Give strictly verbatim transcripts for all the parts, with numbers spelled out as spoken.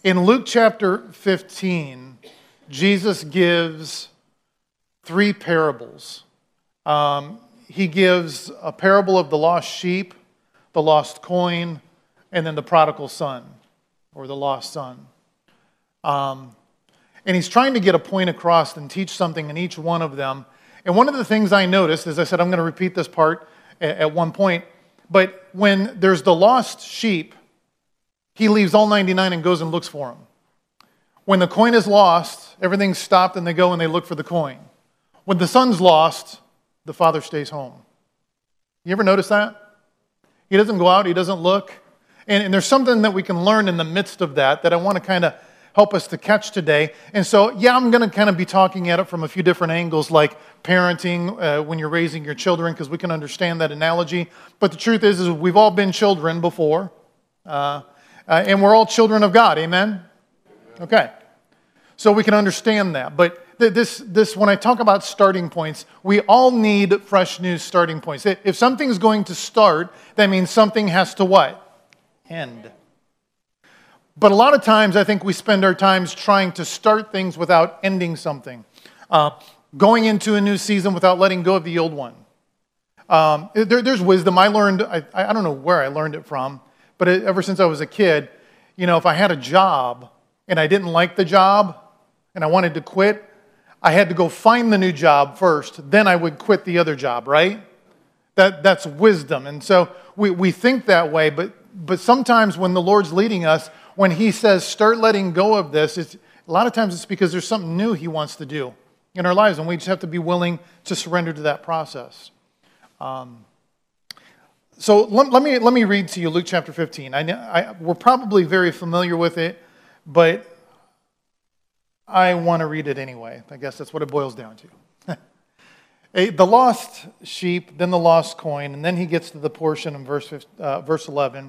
In Luke chapter fifteen, Jesus gives three parables. Um, he gives a parable of the lost sheep, the lost coin, and then the prodigal son, or the lost son. Um, and he's trying to get a point across and teach something in each one of them. And one of the things I noticed, as I said, I'm going to repeat this part at, at one point, but when there's the lost sheep, he leaves all ninety-nine and goes and looks for them. When the coin is lost, everything's stopped and they go and they look for the coin. When the son's lost, the father stays home. You ever notice that? He doesn't go out, he doesn't look. And, and there's something that we can learn in the midst of that that I want to kind of help us to catch today. And so, yeah, I'm going to kind of be talking at it from a few different angles, like parenting uh, when you're raising your children, because we can understand that analogy. But the truth is, is we've all been children before. Uh, Uh, and we're all children of God, amen? Okay. So we can understand that. But th- this, this, when I talk about starting points, we all need fresh new starting points. If something's going to start, that means something has to what? End. But a lot of times, I think we spend our times trying to start things without ending something. Uh, going into a new season without letting go of the old one. Um, there, there's wisdom. I learned, I, I don't know where I learned it from, but ever since I was a kid, you know, if I had a job and I didn't like the job and I wanted to quit, I had to go find the new job first, then I would quit the other job, right? That That's wisdom. And so we, we think that way, but, but sometimes when the Lord's leading us, when He says, start letting go of this, it's, a lot of times it's because there's something new He wants to do in our lives, and we just have to be willing to surrender to that process. Um, So let, let me let me read to you Luke chapter fifteen. I, I, we're probably very familiar with it, but I want to read it anyway. I guess that's what it boils down to. A, the lost sheep, then the lost coin, and then he gets to the portion in verse, uh, verse eleven.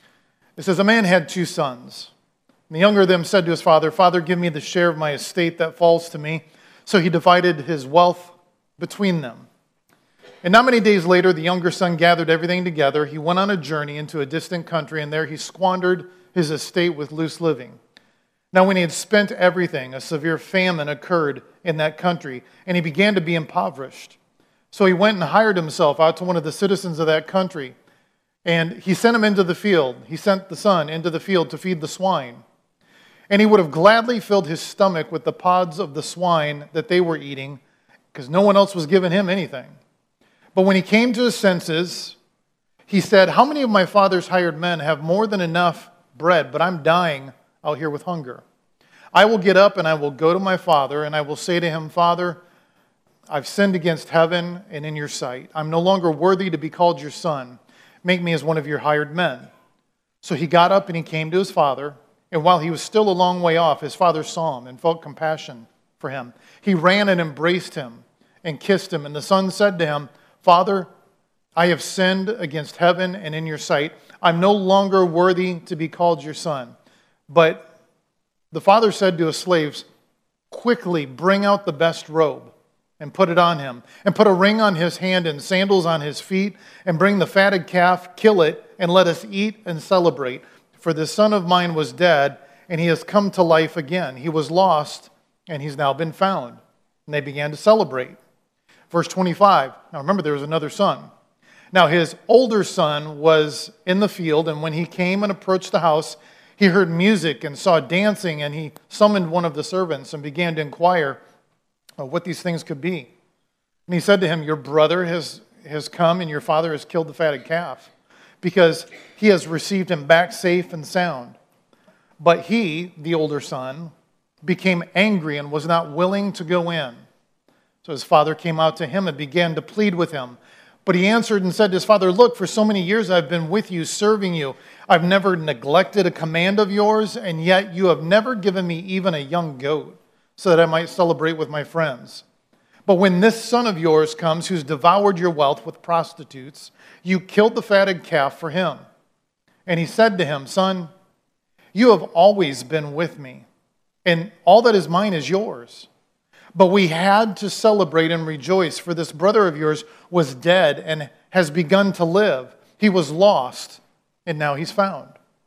It says, a man had two sons. And the younger of them said to his father, Father, give me the share of my estate that falls to me. So he divided his wealth between them. And not many days later, the younger son gathered everything together. He went on a journey into a distant country, and there he squandered his estate with loose living. Now, when he had spent everything, a severe famine occurred in that country, and he began to be impoverished. So he went and hired himself out to one of the citizens of that country, and he sent him into the field. He sent the son into the field to feed the swine. And he would have gladly filled his stomach with the pods of the swine that they were eating, because no one else was giving him anything. But when he came to his senses, he said, how many of my father's hired men have more than enough bread, but I'm dying out here with hunger? I will get up and I will go to my father, and I will say to him, Father, I've sinned against heaven and in your sight. I'm no longer worthy to be called your son. Make me as one of your hired men. So he got up and he came to his father, and while he was still a long way off, his father saw him and felt compassion for him. He ran and embraced him and kissed him, and the son said to him, Father, I have sinned against heaven and in your sight. I'm no longer worthy to be called your son. But the father said to his slaves, quickly bring out the best robe and put it on him, and put a ring on his hand and sandals on his feet, and bring the fatted calf, kill it, and let us eat and celebrate. For this son of mine was dead, and he has come to life again. He was lost, and he's now been found. And they began to celebrate. Verse twenty-five, now remember there was another son. Now his older son was in the field, and when he came and approached the house, he heard music and saw dancing, and he summoned one of the servants and began to inquire what these things could be. And he said to him, your brother has, has come, and your father has killed the fatted calf, because he has received him back safe and sound. But he, the older son, became angry and was not willing to go in. So his father came out to him and began to plead with him. But he answered and said to his father, look, for so many years I've been with you, serving you. I've never neglected a command of yours, and yet you have never given me even a young goat, so that I might celebrate with my friends. But when this son of yours comes, who's devoured your wealth with prostitutes, you killed the fatted calf for him. And he said to him, son, you have always been with me, and all that is mine is yours. But we had to celebrate and rejoice, for this brother of yours was dead and has begun to live. He was lost, and now he's found.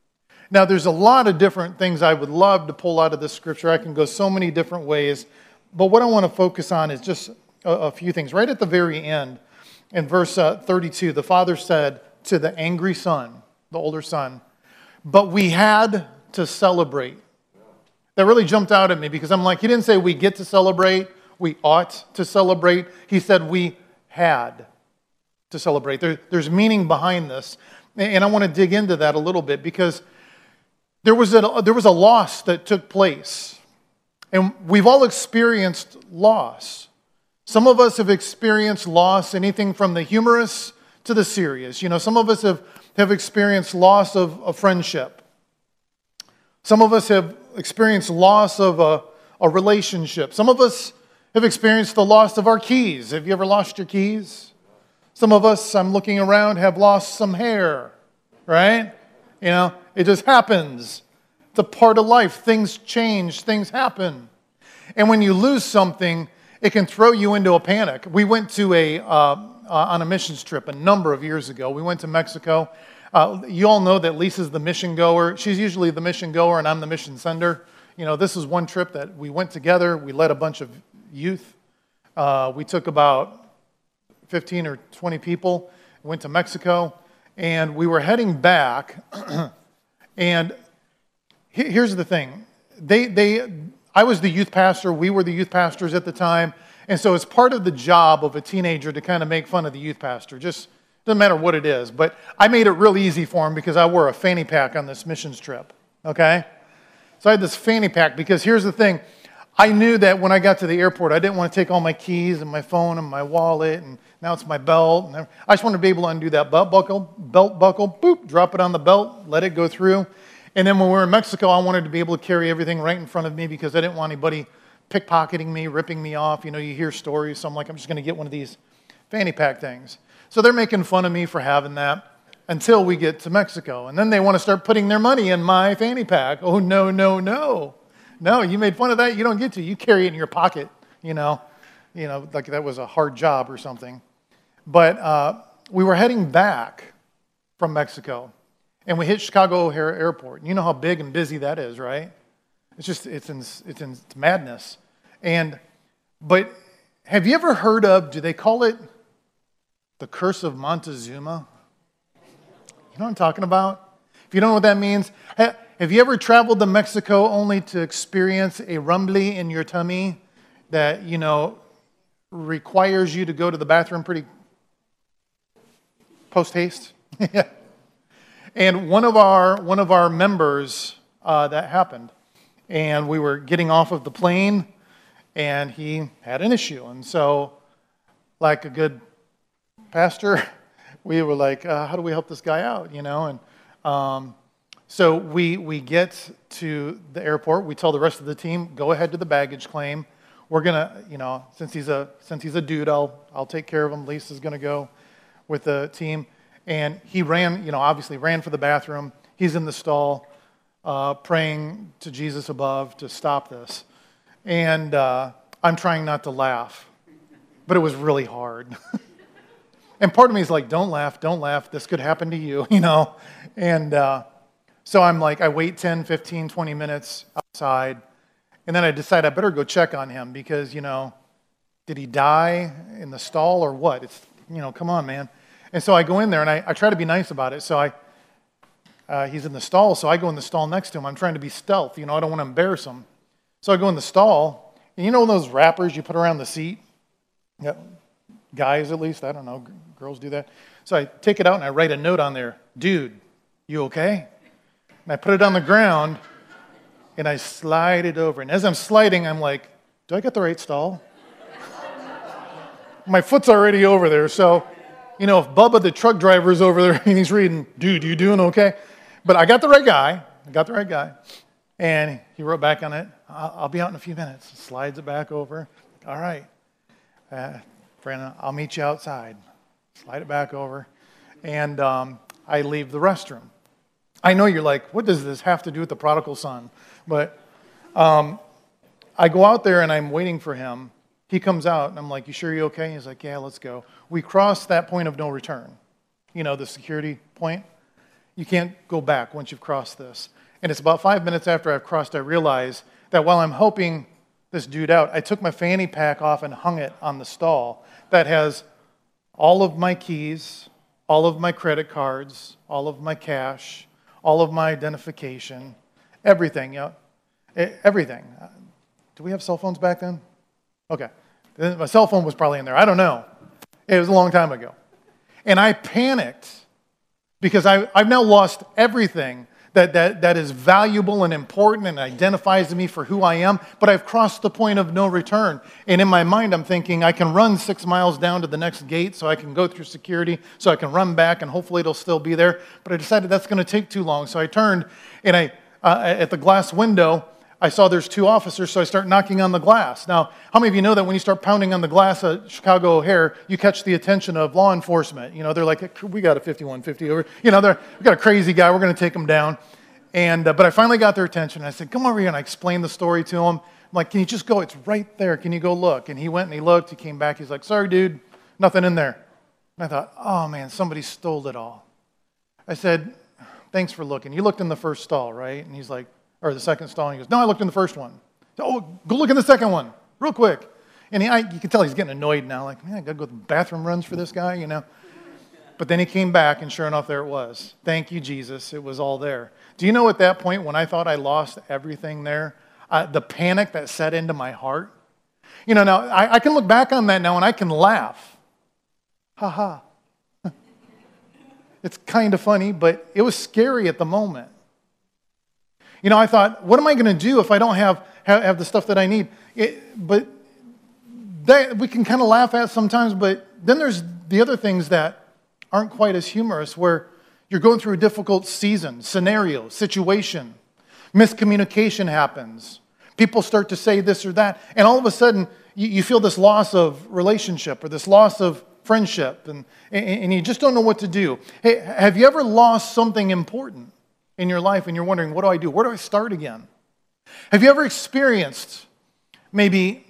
Now, there's a lot of different things I would love to pull out of this scripture. I can go so many different ways. But what I want to focus on is just a, a few things. Right at the very end, in verse uh, thirty-two, the father said to the angry son, the older son, but we had to celebrate. That really jumped out at me because I'm like, he didn't say we get to celebrate, we ought to celebrate. He said we had to celebrate. There, there's meaning behind this. And I want to dig into that a little bit because there was a, there was a loss that took place. And we've all experienced loss. Some of us have experienced loss, anything from the humorous to the serious. You know, some of us have, have experienced loss of a friendship. Some of us have experienced loss of a, a relationship. Some of us have experienced the loss of our keys. Have you ever lost your keys? Some of us, I'm looking around, have lost some hair, right? You know, it just happens. It's a part of life. Things change. Things happen. And when you lose something, it can throw you into a panic. We went to a, uh, uh, on a missions trip a number of years ago. We went to Mexico. Uh, you all know that Lisa's the mission goer. She's usually the mission goer, and I'm the mission sender. You know, this is one trip that we went together. We led a bunch of youth. Uh, we took about fifteen or twenty people, went to Mexico, and we were heading back. And here's the thing. They, they, I was the youth pastor. We were the youth pastors at the time. And so it's part of the job of a teenager to kind of make fun of the youth pastor. Just doesn't matter what it is. But I made it real easy for him because I wore a fanny pack on this missions trip. Okay? So I had this fanny pack because here's the thing. I knew that when I got to the airport, I didn't want to take all my keys and my phone and my wallet, and now it's my belt. And I just wanted to be able to undo that belt buckle, belt buckle, boop, drop it on the belt, let it go through. And then when we were in Mexico, I wanted to be able to carry everything right in front of me because I didn't want anybody pickpocketing me, ripping me off. You know, you hear stories, so I'm like, I'm just going to get one of these fanny pack things. So they're making fun of me for having that until we get to Mexico. And then they want to start putting their money in my fanny pack. Oh, no, no, no. No, you made fun of that. You don't get to. You carry it in your pocket, you know. You know, like that was a hard job or something. But uh, we were heading back from Mexico. And we hit Chicago O'Hare Airport. You know how big and busy that is, right? It's just, it's in, it's in it's madness. And, but have you ever heard of, do they call it the curse of Montezuma? You know what I'm talking about? If you don't know what that means, have you ever traveled to Mexico only to experience a rumbly in your tummy that, you know, requires you to go to the bathroom pretty post-haste? Yeah. And one of our one of our members, uh, that happened. And we were getting off of the plane, and he had an issue. And so, like a good pastor, we were like, uh, how do we help this guy out, you know? And um, so we we get to the airport. We tell the rest of the team, go ahead to the baggage claim. We're going to, you know, since he's a since he's a dude, I'll, I'll take care of him. Lisa's going to go with the team. And he ran, you know, obviously ran for the bathroom. He's in the stall uh, praying to Jesus above to stop this. And uh, I'm trying not to laugh, but it was really hard. And part of me is like, don't laugh, don't laugh. This could happen to you, you know. And uh, so I'm like, I wait ten, fifteen, twenty minutes outside. And then I decide I better go check on him because, you know, did he die in the stall or what? It's, you know, come on, man. And so I go in there, and I, I try to be nice about it. So I, uh, he's in the stall, so I go in the stall next to him. I'm trying to be stealth. You know, I don't want to embarrass him. So I go in the stall, and you know those wrappers you put around the seat? Yeah, guys, at least. I don't know. Girls do that. So I take it out, and I write a note on there. Dude, you okay? And I put it on the ground, and I slide it over. And as I'm sliding, I'm like, do I get the right stall? My foot's already over there, so... You know, if Bubba, the truck driver, is over there and he's reading, dude, you doing okay? But I got the right guy. I got the right guy. And he wrote back on it, I'll, I'll be out in a few minutes. Slides it back over. All right. Uh, Brandon, I'll meet you outside. Slide it back over. And um, I leave the restroom. I know you're like, what does this have to do with the prodigal son? But um, I go out there and I'm waiting for him. He comes out, and I'm like, you sure you're okay? He's like, yeah, let's go. We cross that point of no return, you know, the security point. You can't go back once you've crossed this. And it's about five minutes after I've crossed, I realize that while I'm helping this dude out, I took my fanny pack off and hung it on the stall that has all of my keys, all of my credit cards, all of my cash, all of my identification, everything, you know, everything. Do we have cell phones back then? Okay. My cell phone was probably in there. I don't know. It was a long time ago. And I panicked because I, I've now lost everything that, that, that is valuable and important and identifies me for who I am, but I've crossed the point of no return. And in my mind, I'm thinking I can run six miles down to the next gate so I can go through security, so I can run back, and hopefully it'll still be there. But I decided that's going to take too long. So I turned, and I uh, at the glass window, I saw there's two officers, so I start knocking on the glass. Now, how many of you know that when you start pounding on the glass at Chicago O'Hare, you catch the attention of law enforcement? You know, they're like, we got a fifty-one fifty over. You know, they're, we got a crazy guy. We're going to take him down. And uh, but I finally got their attention. And I said, come over here. And I explained the story to him. I'm like, can you just go? It's right there. Can you go look? And he went and he looked. He came back. He's like, sorry, dude, nothing in there. And I thought, oh, man, somebody stole it all. I said, thanks for looking. You looked in the first stall, right? And he's like, or the second stall, and he goes, no, I looked in the first one. Oh, go look in the second one, real quick. And he, I, you can tell he's getting annoyed now, like, man, I got to go to the bathroom runs for this guy, you know. But then he came back, and sure enough, there it was. Thank you, Jesus. It was all there. Do you know at that point, when I thought I lost everything there, uh, the panic that set into my heart? You know, now, I, I can look back on that now, and I can laugh. Ha ha. It's kind of funny, but it was scary at the moment. You know, I thought, what am I going to do if I don't have, have, have the stuff that I need? It, but that we can kind of laugh at sometimes, but then there's the other things that aren't quite as humorous, where you're going through a difficult season, scenario, situation. Miscommunication happens. People start to say this or that, and all of a sudden, you, you feel this loss of relationship or this loss of friendship, and, and, and you just don't know what to do. Hey, have you ever lost something important in your life and you're wondering, what do I do? Where do I start again? Have you ever experienced maybe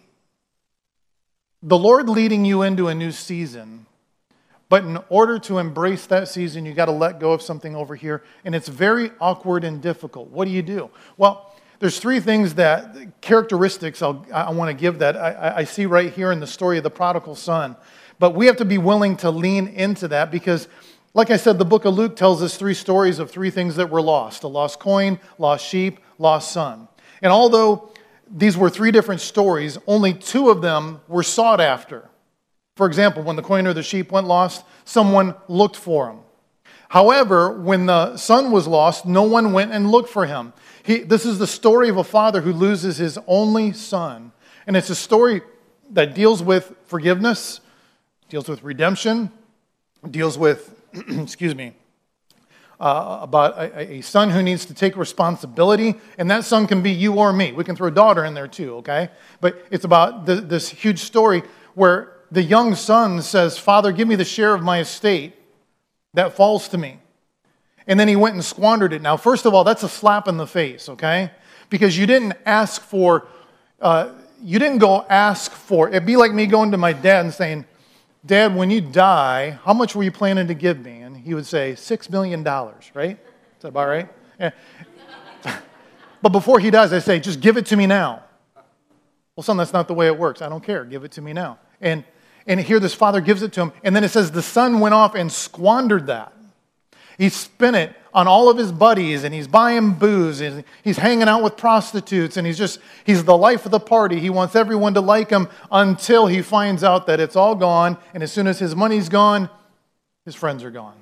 the Lord leading you into a new season, but in order to embrace that season, you got to let go of something over here, and it's very awkward and difficult. What do you do? Well, there's three things that, characteristics I'll, I want to give that I, I see right here in the story of the prodigal son. But we have to be willing to lean into that because, like I said, the book of Luke tells us three stories of three things that were lost: a lost coin, lost sheep, lost son. And although these were three different stories, only two of them were sought after. For example, when the coin or the sheep went lost, someone looked for him. However, when the son was lost, no one went and looked for him. He, this is the story of a father who loses his only son. And it's a story that deals with forgiveness, deals with redemption, deals with, excuse me, uh, about a, a son who needs to take responsibility, and that son can be you or me. We can throw a daughter in there too, okay? But it's about the, this huge story where the young son says, Father, give me the share of my estate that falls to me. And then he went and squandered it. Now, first of all, that's a slap in the face, okay? Because you didn't ask for, uh, you didn't go ask for, it'd be like me going to my dad and saying, Dad, when you die, how much were you planning to give me? And he would say, six million dollars, right? Is that about right? Yeah. But before he dies, I say, just give it to me now. Well, son, that's not the way it works. I don't care. Give it to me now. And, and here this father gives it to him. And then it says the son went off and squandered that. He spent it on all of his buddies, and he's buying booze, and he's hanging out with prostitutes, and he's just, he's the life of the party. He wants everyone to like him until he finds out that it's all gone, and as soon as his money's gone, his friends are gone.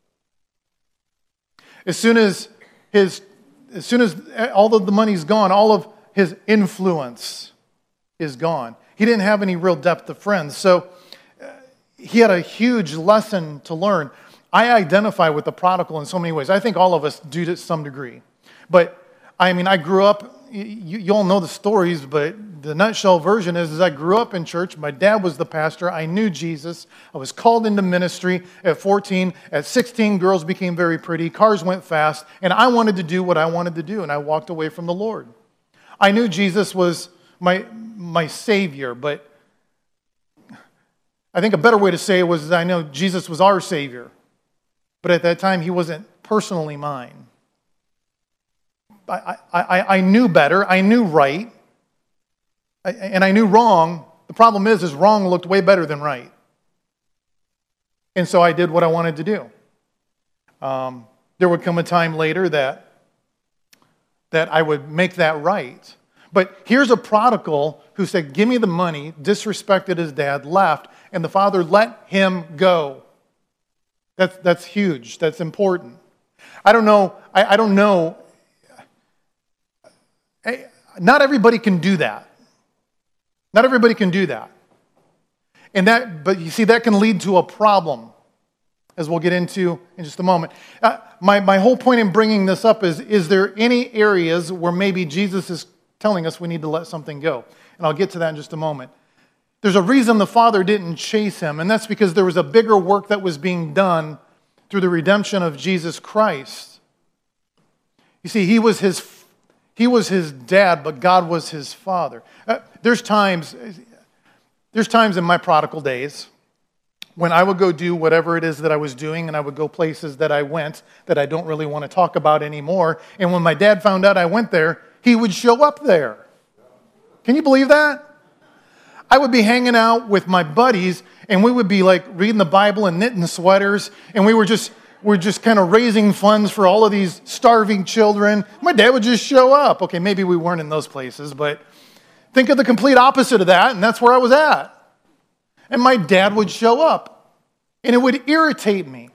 As soon as his, as soon as all of the money's gone, all of his influence is gone. He didn't have any real depth of friends, so he had a huge lesson to learn. I identify with the prodigal in so many ways. I think all of us do to some degree. But, I mean, I grew up, you, you all know the stories, but the nutshell version is, is I grew up in church. My dad was the pastor. I knew Jesus. I was called into ministry at fourteen. At sixteen, girls became very pretty. Cars went fast. And I wanted to do what I wanted to do, and I walked away from the Lord. I knew Jesus was my, my Savior, but I think a better way to say it was I know Jesus was our Savior. But at that time, he wasn't personally mine. I, I, I knew better. I knew right. I, and I knew wrong. The problem is, is wrong looked way better than right. And so I did what I wanted to do. Um, there would come a time later that, that I would make that right. But here's a prodigal who said, give me the money, disrespected his dad, left, and the father let him go. That's, that's huge. That's important. I don't know. I, I don't know. Not everybody can do that. Not everybody can do that. And that, but you see, that can lead to a problem, as we'll get into in just a moment. Uh, my, my whole point in bringing this up is, is there any areas where maybe Jesus is telling us we need to let something go? And I'll get to that in just a moment. There's a reason the Father didn't chase him, and that's because there was a bigger work that was being done through the redemption of Jesus Christ. You see, he was his He was his dad, but God was his father. Uh, there's times, there's times in my prodigal days when I would go do whatever it is that I was doing, and I would go places that I went that I don't really want to talk about anymore. And when my dad found out I went there, he would show up there. Can you believe that? I would be hanging out with my buddies, and we would be like reading the Bible and knitting sweaters, and we were just We're just kind of raising funds for all of these starving children. My dad would just show up. Okay, maybe we weren't in those places, but think of the complete opposite of that, and that's where I was at. And my dad would show up, and it would irritate me.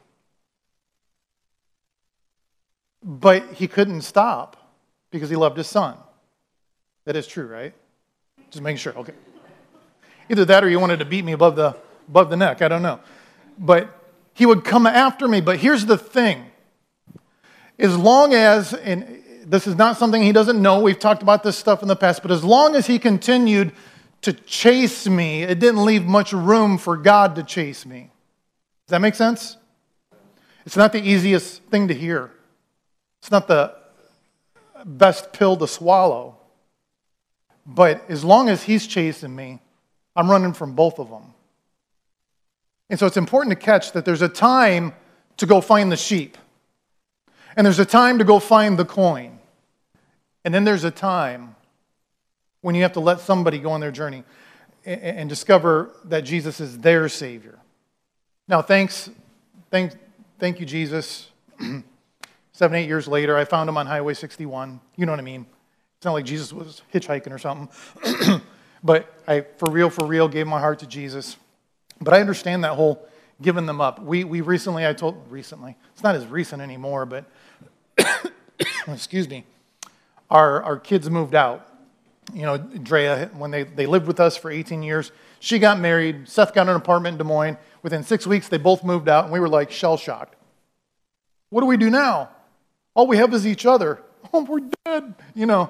But he couldn't stop because he loved his son. That is true, right? Just making sure, okay. Either that or you wanted to beat me above the, above the neck, I don't know. But he would come after me, but here's the thing. As long as, and this is not something he doesn't know, we've talked about this stuff in the past, but as long as he continued to chase me, it didn't leave much room for God to chase me. Does that make sense? It's not the easiest thing to hear. It's not the best pill to swallow. But as long as he's chasing me, I'm running from both of them. And so it's important to catch that there's a time to go find the sheep. And there's a time to go find the coin. And then there's a time when you have to let somebody go on their journey and, and discover that Jesus is their Savior. Now, thanks, thank, thank you, Jesus. Seven, eight years later, I found him on Highway sixty-one. You know what I mean? It's not like Jesus was hitchhiking or something. But I, for real, for real, gave my heart to Jesus. But I understand that whole giving them up. We we recently, I told, recently, it's not as recent anymore, but, excuse me, our, our kids moved out. You know, Drea, when they, they lived with us for eighteen years, she got married, Seth got an apartment in Des Moines. Within six weeks, they both moved out, and we were like shell-shocked. What do we do now? All we have is each other. Oh, we're dead, you know.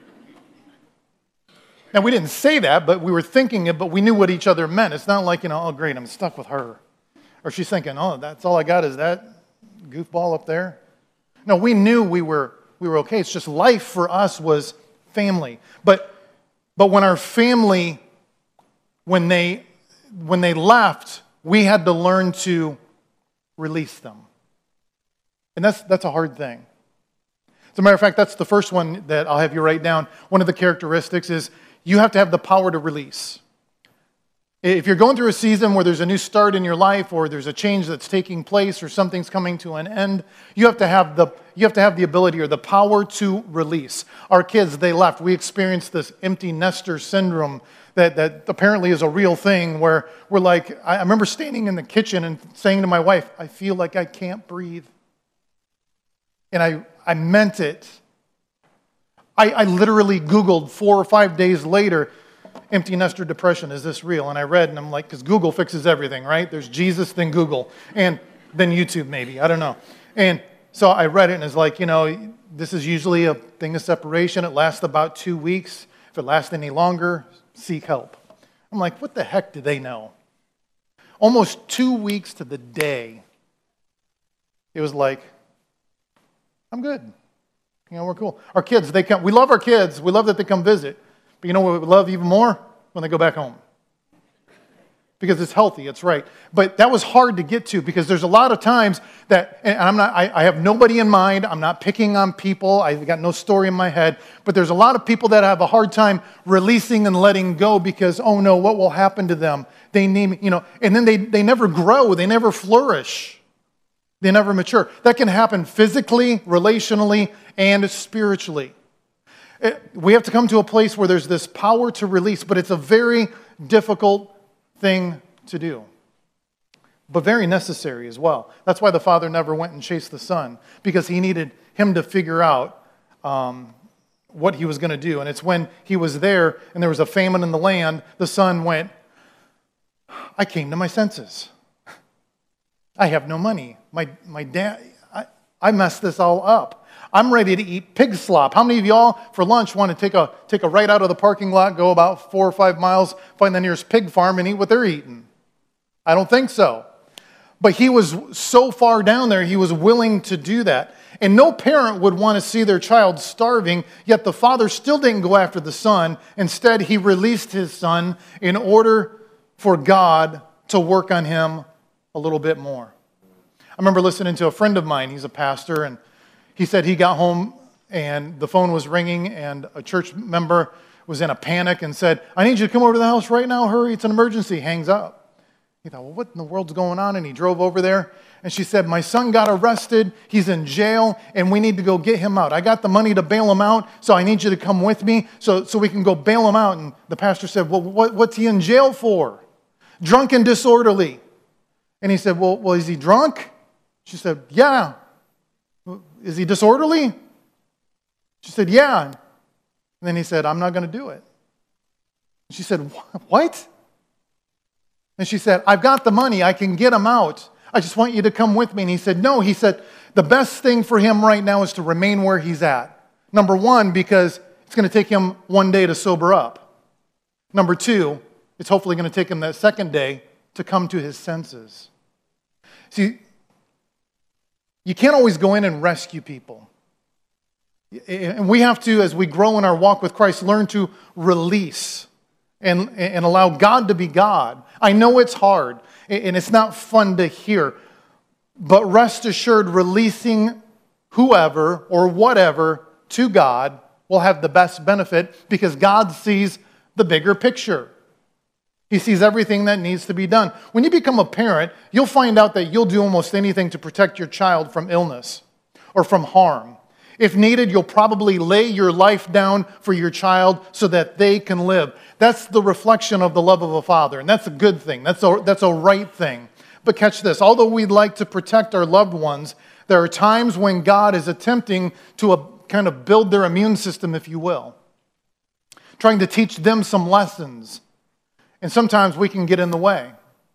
Now, we didn't say that, but we were thinking it, but we knew what each other meant. It's not like, you know, oh, great, I'm stuck with her. Or she's thinking, oh, that's all I got is that goofball up there. No, we knew we were we were okay. It's just life for us was family. But but when our family, when they when they left, we had to learn to release them. And that's that's a hard thing. As a matter of fact, that's the first one that I'll have you write down. One of the characteristics is you have to have the power to release. If you're going through a season where there's a new start in your life, or there's a change that's taking place, or something's coming to an end, you have to have the you have to have the ability or the power to release. Our kids, they left. We experienced this empty nester syndrome that, that apparently is a real thing, where we're like, I remember standing in the kitchen and saying to my wife, I feel like I can't breathe. And I, I meant it. I, I literally Googled four or five days later, empty nester depression, is this real? And I read, and I'm like, because Google fixes everything, right? There's Jesus, then Google, and then YouTube maybe, I don't know. And so I read it, and it's like, you know, this is usually a thing of separation. It lasts about two weeks. If it lasts any longer, seek help. I'm like, what the heck do they know? Almost two weeks to the day, it was like, I'm good. You know, we're cool. Our kids, they come. We love our kids. We love that they come visit. But you know what we love even more? When they go back home. because it's healthy, it's right. But that was hard to get to because there's a lot of times that, and I'm not, I, I have nobody in mind, I'm not picking on people, I've got no story in my head, but there's a lot of people that have a hard time releasing and letting go because, oh no, what will happen to them? They need, you know, and then they, they never grow, they never flourish, they never mature. That can happen physically, relationally, and spiritually. It, we have to come to a place where there's this power to release, but it's a very difficult thing to do, but very necessary as well. That's why the Father never went and chased the Son, because he needed him to figure out um, what he was going to do. And it's when he was there and there was a famine in the land, the Son went, I came to my senses. I have no money. My my dad, I, I messed this all up. I'm ready to eat pig slop. How many of y'all for lunch want to take a take a right out of the parking lot, go about four or five miles, find the nearest pig farm and eat what they're eating? I don't think so. But he was so far down there, he was willing to do that. And no parent would want to see their child starving, yet the Father still didn't go after the Son. Instead, he released his Son in order for God to work on him a little bit more. I remember listening to a friend of mine, he's a pastor, and he said he got home and the phone was ringing and a church member was in a panic and said, I need you to come over to the house right now, hurry, it's an emergency, hangs up. He thought, well, what in the world's going on? And he drove over there and she said, my son got arrested, he's in jail, and we need to go get him out. I got the money to bail him out, so I need you to come with me so, so we can go bail him out. And the pastor said, well, what, what's he in jail for? Drunk and disorderly. And he said, well, well, is he drunk? She said, yeah. Is he disorderly? She said, yeah. And then he said, I'm not going to do it. She said, what? And she said, I've got the money. I can get him out. I just want you to come with me. And he said, no. He said, the best thing for him right now is to remain where he's at. Number one, because it's going to take him one day to sober up. Number two, it's hopefully going to take him that second day to come to his senses. See, you can't always go in and rescue people. And we have to, as we grow in our walk with Christ, learn to release and, and allow God to be God. I know it's hard and it's not fun to hear, but rest assured, releasing whoever or whatever to God will have the best benefit because God sees the bigger picture. He sees everything that needs to be done. When you become a parent, you'll find out that you'll do almost anything to protect your child from illness or from harm. If needed, you'll probably lay your life down for your child so that they can live. That's the reflection of the love of a father, and that's a good thing. That's a, that's a right thing. But catch this. Although we'd like to protect our loved ones, there are times when God is attempting to uh, kind of build their immune system, if you will, trying to teach them some lessons. And sometimes we can get in the way.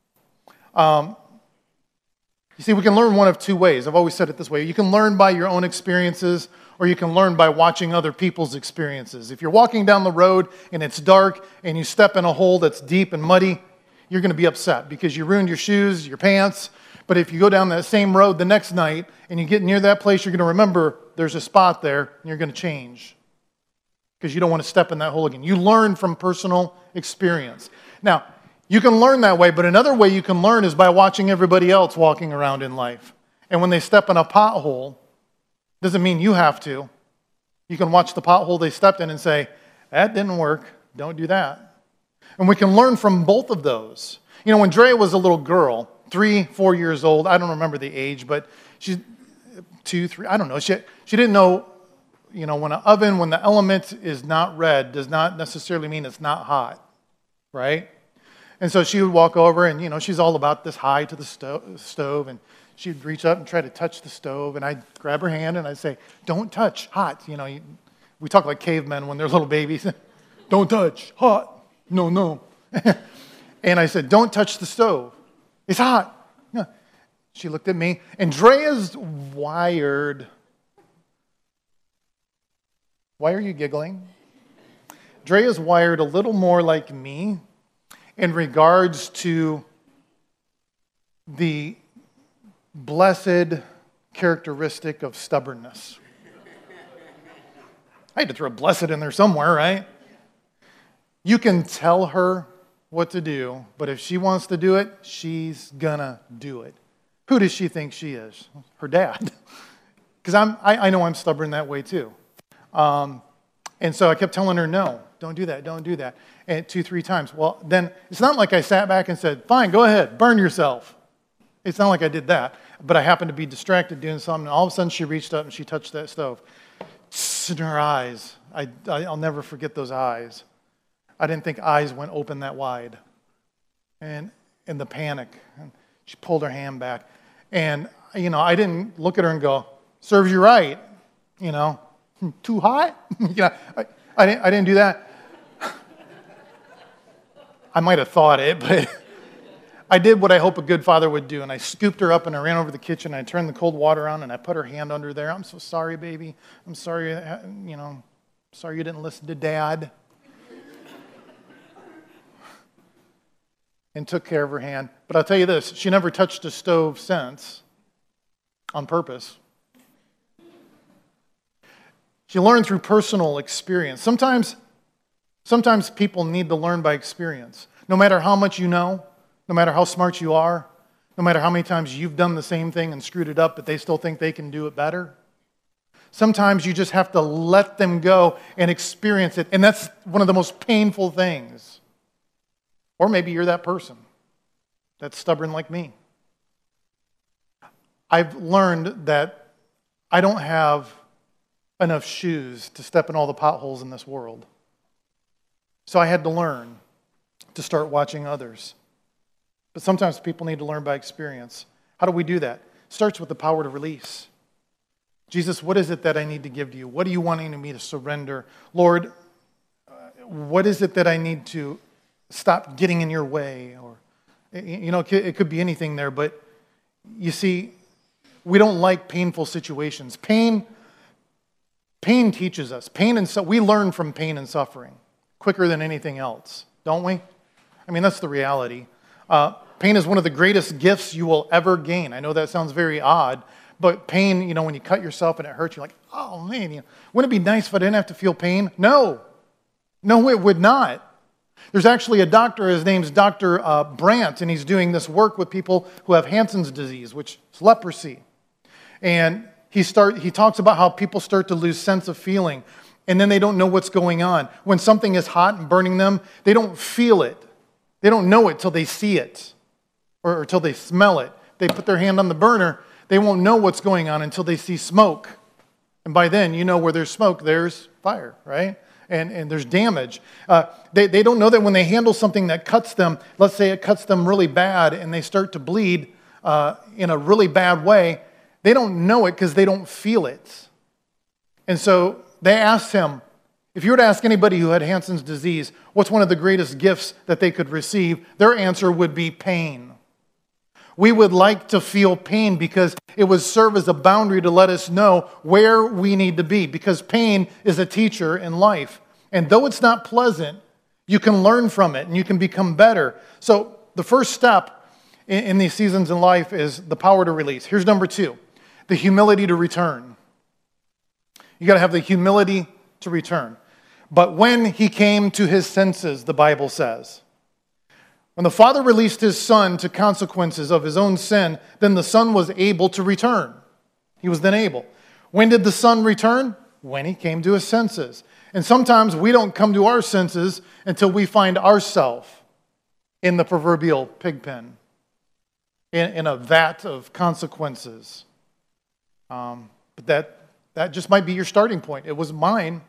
Um, you see, we can learn one of two ways. I've always said it this way. You can learn by your own experiences, or you can learn by watching other people's experiences. If you're walking down the road and it's dark and you step in a hole that's deep and muddy, you're going to be upset because you ruined your shoes, your pants. But if you go down that same road the next night and you get near that place, you're going to remember there's a spot there and you're going to change because you don't want to step in that hole again. You learn from personal experience. Now, you can learn that way, but another way you can learn is by watching everybody else walking around in life. And when they step in a pothole, doesn't mean you have to. You can watch the pothole they stepped in and say, that didn't work, don't do that. And we can learn from both of those. You know, when Drea was a little girl, three, four years old, I don't remember the age, but she's two, three, I don't know. She, she didn't know, you know, when an oven, when the element is not red, does not necessarily mean it's not hot. Right? And so she would walk over and, you know, she's all about this high to the sto- stove. And she'd reach up and try to touch the stove. And I'd grab her hand and I'd say, don't touch, hot. You know, you, we talk like cavemen when they're little babies. Don't touch, hot. No, no. And I said, don't touch the stove. It's hot. Yeah. She looked at me. And Drea's wired. Why are you giggling? Drea's wired a little more like me in regards to the blessed characteristic of stubbornness. I had to throw blessed in there somewhere, right? You can tell her what to do, but if she wants to do it, she's gonna do it. Who does she think she is? Her dad. Because I'm, I, I know I'm stubborn that way too. Um, and so I kept telling her, no, don't do that, don't do that. And two, three times. Well, then it's not like I sat back and said, fine, go ahead, burn yourself. It's not like I did that. But I happened to be distracted doing something, and all of a sudden she reached up and she touched that stove. In her eyes, I, I, I'll never forget those eyes. I didn't think eyes went open that wide. And in the panic, and she pulled her hand back. And, you know, I didn't look at her and go, serves you right, you know, too hot? you know, I, I, didn't, I didn't do that. I might have thought it, but I did what I hope a good father would do. And I scooped her up and I ran over to the kitchen. And I turned the cold water on and I put her hand under there. I'm so sorry, baby. I'm sorry, you know, sorry you didn't listen to Dad. And took care of her hand. But I'll tell you this, she never touched a stove since, on purpose. She learned through personal experience. Sometimes, sometimes people need to learn by experience. No matter how much you know, no matter how smart you are, no matter how many times you've done the same thing and screwed it up, but they still think they can do it better. Sometimes you just have to let them go and experience it. And that's one of the most painful things. Or maybe you're that person that's stubborn like me. I've learned that I don't have enough shoes to step in all the potholes in this world. So I had to learn to start watching others. But sometimes people need to learn by experience. How do we do that? It starts with the power to release. Jesus, what is it that I need to give to you? What are you wanting me to surrender? Lord, what is it that I need to stop getting in your way? Or, you know, it could be anything there, but you see, we don't like painful situations. Pain, pain teaches us. Pain and so we learn from pain and suffering quicker than anything else, don't we? I mean, that's the reality. Uh, pain is one of the greatest gifts you will ever gain. I know that sounds very odd, but pain, you know, when you cut yourself and it hurts, you're like, oh man, you know, wouldn't it be nice if I didn't have to feel pain? No, no, it would not. There's actually a doctor, his name's Doctor Uh, Brandt, and he's doing this work with people who have Hansen's disease, which is leprosy. And he start he talks about how people start to lose sense of feeling, and then they don't know what's going on. When something is hot and burning them, they don't feel it. They don't know it till they see it, or, or till they smell it. They put their hand on the burner, they won't know what's going on until they see smoke. And by then, you know where there's smoke, there's fire, right? And, and there's damage. Uh, they, they don't know that when they handle something that cuts them, let's say it cuts them really bad and they start to bleed uh, in a really bad way, they don't know it because they don't feel it. And so they asked him, if you were to ask anybody who had Hansen's disease, what's one of the greatest gifts that they could receive, their answer would be pain. We would like to feel pain because it would serve as a boundary to let us know where we need to be, because pain is a teacher in life. And though it's not pleasant, you can learn from it and you can become better. So the first step in, in these seasons in life is the power to release. Here's number two, the humility to return. You got to have the humility to return. But when he came to his senses, the Bible says, when the father released his son to consequences of his own sin, then the son was able to return. He was then able. When did the son return? When he came to his senses. And sometimes we don't come to our senses until we find ourselves in the proverbial pig pen, in, in a vat of consequences. Um, but that, that just might be your starting point. It was mine.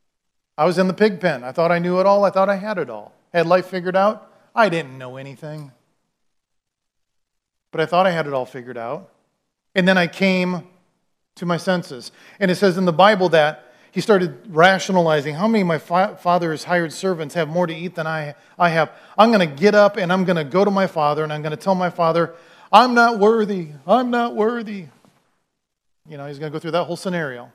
I was in the pig pen. I thought I knew it all. I thought I had it all. Had life figured out. I didn't know anything. But I thought I had it all figured out. And then I came to my senses. And it says in the Bible that he started rationalizing, how many of my fa- father's hired servants have more to eat than I, I have? I'm going to get up and I'm going to go to my father and I'm going to tell my father, I'm not worthy. I'm not worthy. You know, he's going to go through that whole scenario.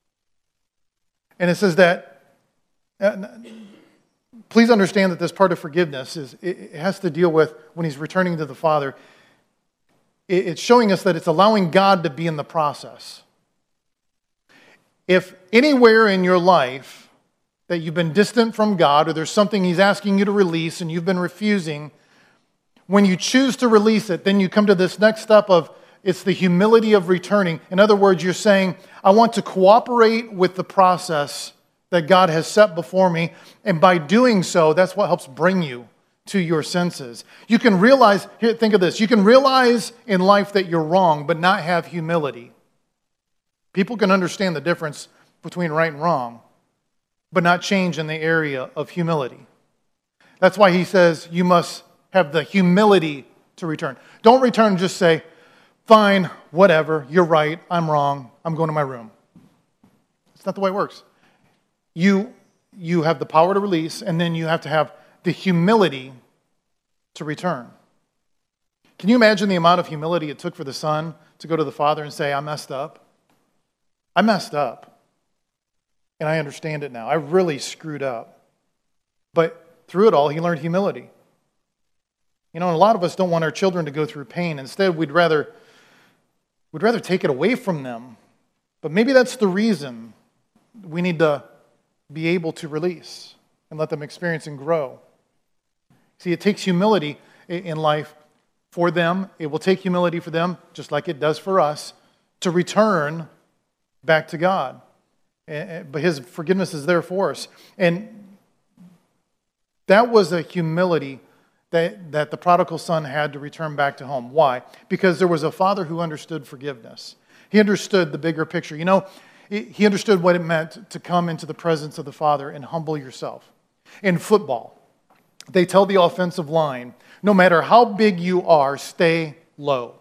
And it says that, uh, please understand that this part of forgiveness is it, it has to deal with when he's returning to the Father. It, it's showing us that it's allowing God to be in the process. If anywhere in your life that you've been distant from God, or there's something He's asking you to release and you've been refusing, when you choose to release it, then you come to this next step of it's the humility of returning. In other words, you're saying, I want to cooperate with the process that God has set before me, and by doing so, that's what helps bring you to your senses. You can realize, here, think of this, you can realize in life that you're wrong, but not have humility. People can understand the difference between right and wrong, but not change in the area of humility. That's why he says you must have the humility to return. Don't return and just say, fine, whatever, you're right, I'm wrong, I'm going to my room. It's not the way it works. You, you have the power to release, and then you have to have the humility to return. Can you imagine the amount of humility it took for the son to go to the father and say, I messed up? I messed up. And I understand it now. I really screwed up. But through it all, he learned humility. You know, and a lot of us don't want our children to go through pain. Instead, we'd rather, we'd rather take it away from them. But maybe that's the reason we need to be able to release and let them experience and grow. See, it takes humility in life for them. It will take humility for them, just like it does for us, to return back to God. But His forgiveness is there for us. And that was a humility that, that the prodigal son had to return back to home. Why? Because there was a father who understood forgiveness. He understood the bigger picture. You know, he understood what it meant to come into the presence of the Father and humble yourself. In football, they tell the offensive line, no matter how big you are, stay low.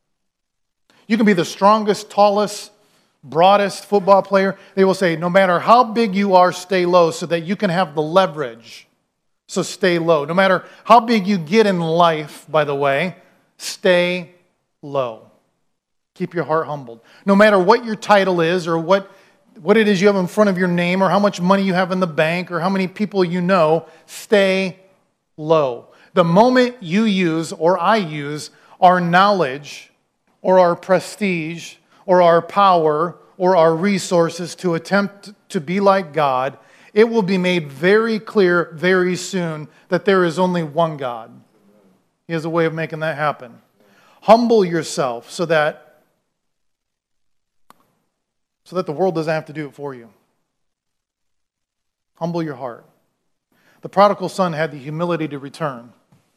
You can be the strongest, tallest, broadest football player. They will say, no matter how big you are, stay low so that you can have the leverage. So stay low. No matter how big you get in life, by the way, stay low. Keep your heart humbled. No matter what your title is or what, what it is you have in front of your name or how much money you have in the bank or how many people you know, stay low. The moment you use or I use our knowledge or our prestige or our power or our resources to attempt to be like God, it will be made very clear very soon that there is only one God. He has a way of making that happen. Humble yourself so that so that the world doesn't have to do it for you. Humble your heart. The prodigal son had the humility to return.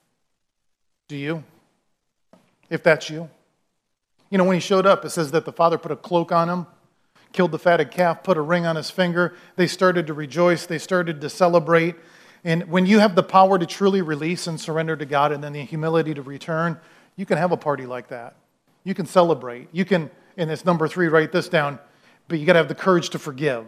Do you? If that's you. You know, when he showed up, it says that the father put a cloak on him, killed the fatted calf, put a ring on his finger. They started to rejoice. They started to celebrate. And when you have the power to truly release and surrender to God and then the humility to return, you can have a party like that. You can celebrate. You can, and it's number three, write this down, but you got to have the courage to forgive.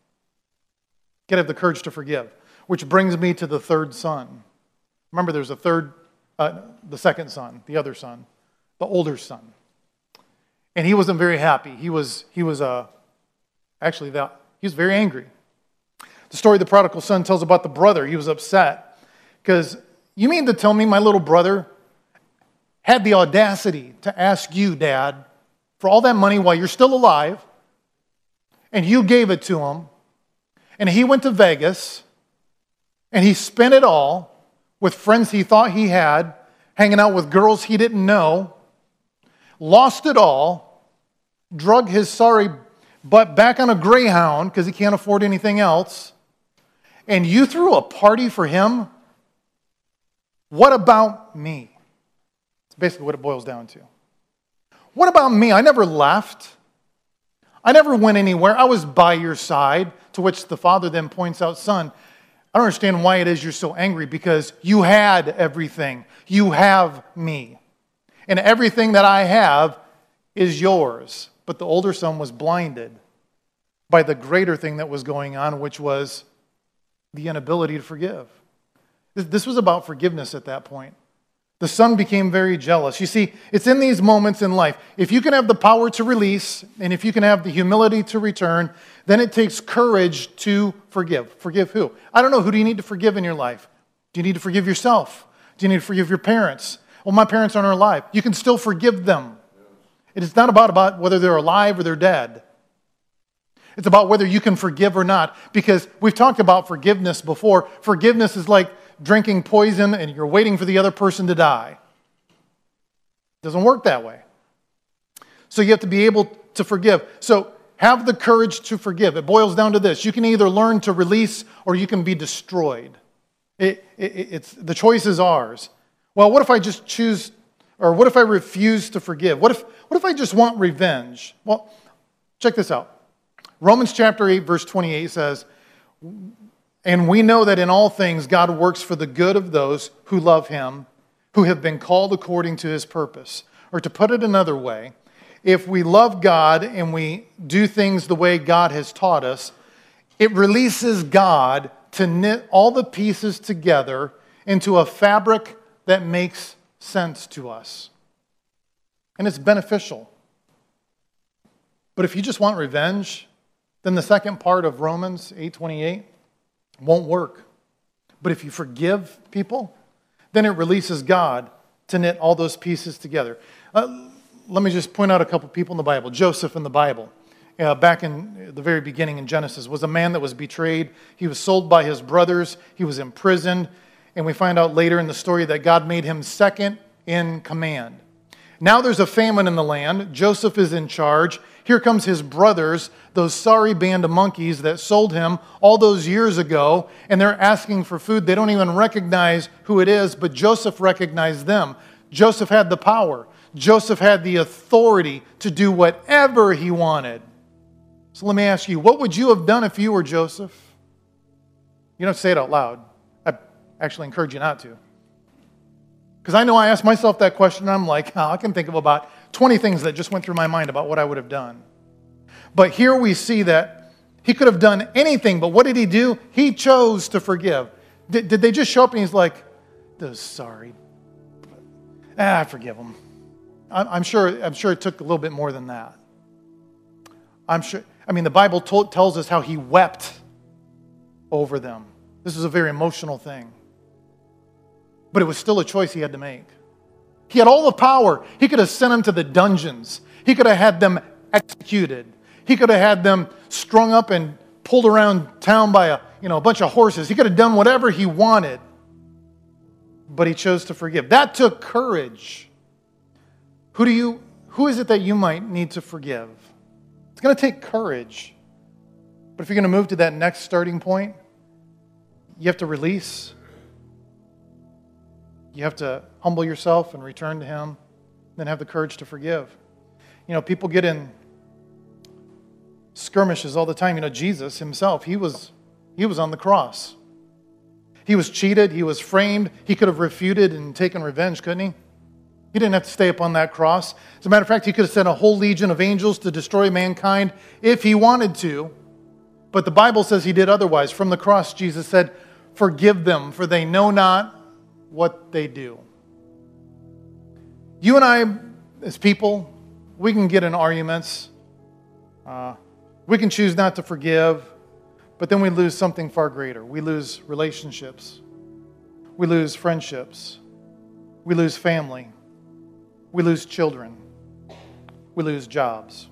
You got to have the courage to forgive. Which brings me to the third son. Remember, there's a third, uh, the second son, the other son, the older son. And he wasn't very happy. He was, he was uh, actually, the, he was very angry. The story of the prodigal son tells about the brother. He was upset because, you mean to tell me my little brother had the audacity to ask you, Dad, for all that money while you're still alive, and you gave it to him, and he went to Vegas, and he spent it all with friends he thought he had, hanging out with girls he didn't know, lost it all, drug his sorry butt back on a Greyhound because he can't afford anything else, and you threw a party for him? What about me? It's basically what it boils down to. What about me? I never left. I never went anywhere. I was by your side. To which the father then points out, son, I don't understand why it is you're so angry, because you had everything. You have me. And everything that I have is yours. But the older son was blinded by the greater thing that was going on, which was the inability to forgive. This was about forgiveness at that point. The son became very jealous. You see, it's in these moments in life. If you can have the power to release, and if you can have the humility to return, then it takes courage to forgive. Forgive who? I don't know. Who do you need to forgive in your life? Do you need to forgive yourself? Do you need to forgive your parents? Well, my parents aren't alive. You can still forgive them. It is not about, about whether they're alive or they're dead. It's about whether you can forgive or not. Because we've talked about forgiveness before. Forgiveness is like drinking poison and you're waiting for the other person to die. It doesn't work that way. So you have to be able to forgive. So have the courage to forgive. It boils down to this. You can either learn to release or you can be destroyed. It, it, it's, the choice is ours. Well, what if I just choose, or what if I refuse to forgive? What if, what if I just want revenge? Well, check this out. Romans chapter eight, verse twenty-eight says, and we know that in all things God works for the good of those who love him, who have been called according to his purpose. Or to put it another way, if we love God and we do things the way God has taught us, it releases God to knit all the pieces together into a fabric that makes sense to us. And it's beneficial. But if you just want revenge, then the second part of Romans eight twenty-eight won't work. But if you forgive people, then it releases God to knit all those pieces together. Uh, let me just point out a couple people in the Bible. Joseph in the Bible, uh, back in the very beginning in Genesis, was a man that was betrayed. He was sold by his brothers. He was imprisoned. And we find out later in the story that God made him second in command. Now there's a famine in the land. Joseph is in charge. Here comes his brothers, those sorry band of monkeys that sold him all those years ago, and they're asking for food. They don't even recognize who it is, but Joseph recognized them. Joseph had the power. Joseph had the authority to do whatever he wanted. So let me ask you, what would you have done if you were Joseph? You don't say it out loud. I actually encourage you not to. Because I know I asked myself that question, and I'm like, oh, I can think of about twenty things that just went through my mind about what I would have done. But here we see that he could have done anything, but what did he do? He chose to forgive. Did, did they just show up and he's like, those sorry, ah, I forgive them. I'm, I'm sure I'm sure it took a little bit more than that. I'm sure, I mean, the Bible told, tells us how he wept over them. This is a very emotional thing. But it was still a choice he had to make. He had all the power. He could have sent them to the dungeons. He could have had them executed. He could have had them strung up and pulled around town by a, you know, a bunch of horses. He could have done whatever he wanted. But he chose to forgive. That took courage. Who do you, who is it that you might need to forgive? It's going to take courage. But if you're going to move to that next starting point, you have to release. You have to humble yourself and return to him, then have the courage to forgive. You know, people get in skirmishes all the time. You know, Jesus himself, he was he was on the cross. He was cheated, he was framed, he could have refuted and taken revenge, couldn't he? He didn't have to stay up on that cross. As a matter of fact, he could have sent a whole legion of angels to destroy mankind if he wanted to. But the Bible says he did otherwise. From the cross, Jesus said, forgive them, for they know not what they do. You and I, as people, we can get in arguments. Uh, we can choose not to forgive, but then we lose something far greater. We lose relationships. We lose friendships. We lose family. We lose children. We lose jobs.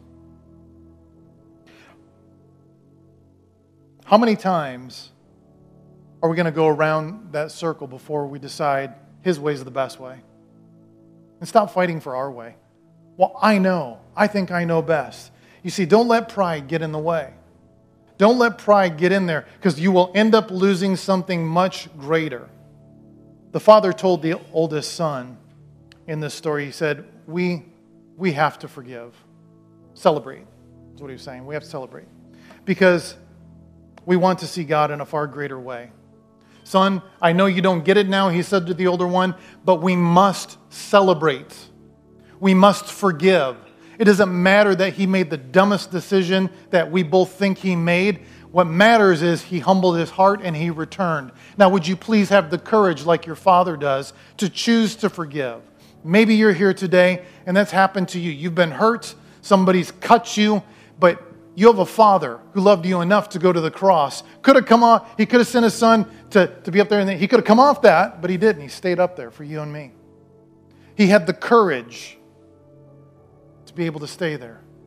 How many times are we going to go around that circle before we decide his way is the best way? And stop fighting for our way. Well, I know. I think I know best. You see, don't let pride get in the way. Don't let pride get in there, because you will end up losing something much greater. The father told the oldest son in this story, he said, we, we have to forgive. Celebrate. That's what he was saying. We have to celebrate. Because we want to see God in a far greater way. Son, I know you don't get it now, he said to the older one, but we must celebrate. We must forgive. It doesn't matter that he made the dumbest decision that we both think he made. What matters is he humbled his heart and he returned. Now, would you please have the courage, like your father does, to choose to forgive? Maybe you're here today and that's happened to you. You've been hurt, somebody's cut you, but you have a father who loved you enough to go to the cross. Could have come off, he could have sent his son to, to be up there, and he could have come off that, but he didn't. He stayed up there for you and me. He had the courage to be able to stay there.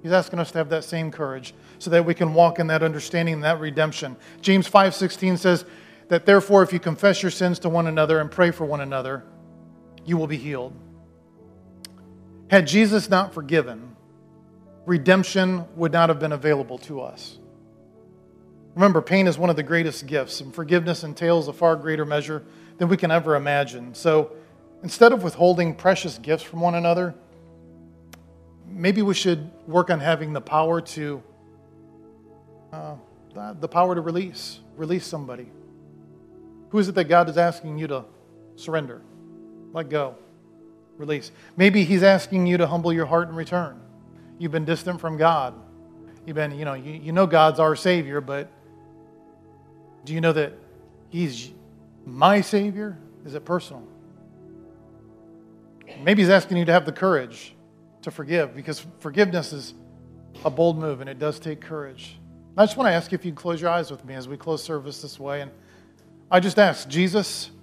He's asking us to have that same courage so that we can walk in that understanding and that redemption. James five sixteen says that therefore if you confess your sins to one another and pray for one another, you will be healed. Had Jesus not forgiven, redemption would not have been available to us. Remember, pain is one of the greatest gifts, and forgiveness entails a far greater measure than we can ever imagine. So instead of withholding precious gifts from one another, maybe we should work on having the power to, uh, the power to release, release somebody. Who is it that God is asking you to surrender, let go, release? Maybe He's asking you to humble your heart in return. You've been distant from God. You've been, you know, you, you know God's our Savior, but do you know that He's my Savior? Is it personal? Maybe He's asking you to have the courage to forgive, because forgiveness is a bold move and it does take courage. I just want to ask you if you'd close your eyes with me as we close service this way. And I just ask, Jesus,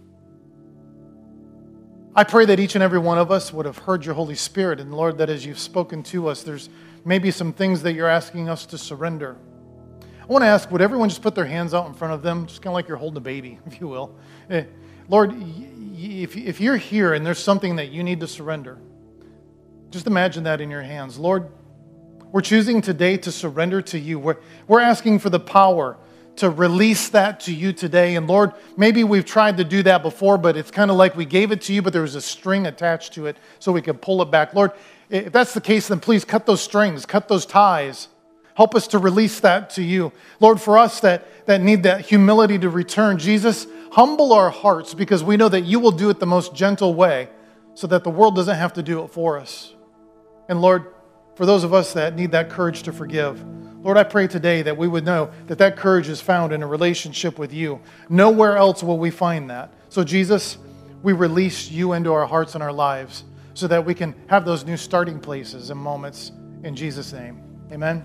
I pray that each and every one of us would have heard your Holy Spirit. And Lord, that as you've spoken to us, there's maybe some things that you're asking us to surrender. I want to ask, would everyone just put their hands out in front of them, just kind of like you're holding a baby, if you will. Lord, if you're here and there's something that you need to surrender, just imagine that in your hands. Lord, we're choosing today to surrender to you. We're, we're asking for the power to release that to you today. And Lord, maybe we've tried to do that before, but it's kind of like we gave it to you, but there was a string attached to it so we could pull it back. Lord, if that's the case, then please cut those strings, cut those ties. Help us to release that to you. Lord, for us that, that need that humility to return, Jesus, humble our hearts because we know that you will do it the most gentle way so that the world doesn't have to do it for us. And Lord, for those of us that need that courage to forgive, Lord, I pray today that we would know that that courage is found in a relationship with you. Nowhere else will we find that. So Jesus, we release you into our hearts and our lives so that we can have those new starting places and moments in Jesus' name. Amen.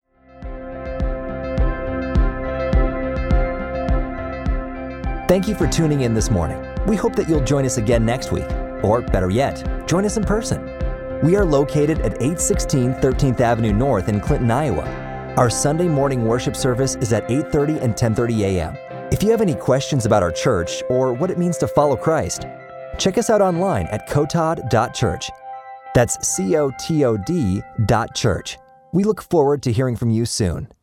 Thank you for tuning in this morning. We hope that you'll join us again next week, or better yet, join us in person. We are located at eight sixteen thirteenth Avenue North in Clinton, Iowa. Our Sunday morning worship service is at eight thirty and ten thirty a.m. If you have any questions about our church or what it means to follow Christ, check us out online at cotod dot church. That's C O T O D dot church. We look forward to hearing from you soon.